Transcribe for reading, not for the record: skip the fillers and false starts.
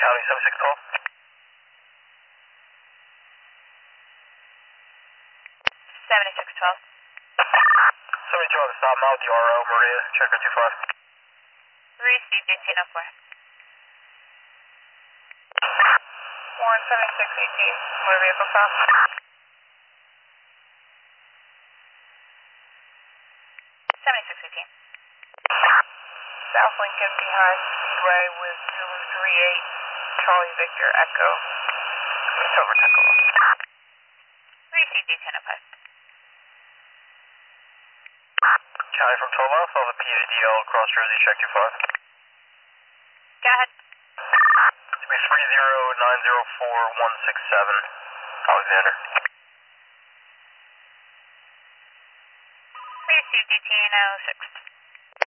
County 7612. 7612. 72 stop now with the RO, Maria, checker 25. Received 1804. Warren 7618, motor vehicle stop. 7618. South Lincoln behind Speedway with Zulu 38, Charlie Victor Echo. It's over Tacoma. Received 1805. County from 12 miles, on the PADL across Jersey, check 25. Go ahead. It's be 30904-167, Alexander. Received 1806.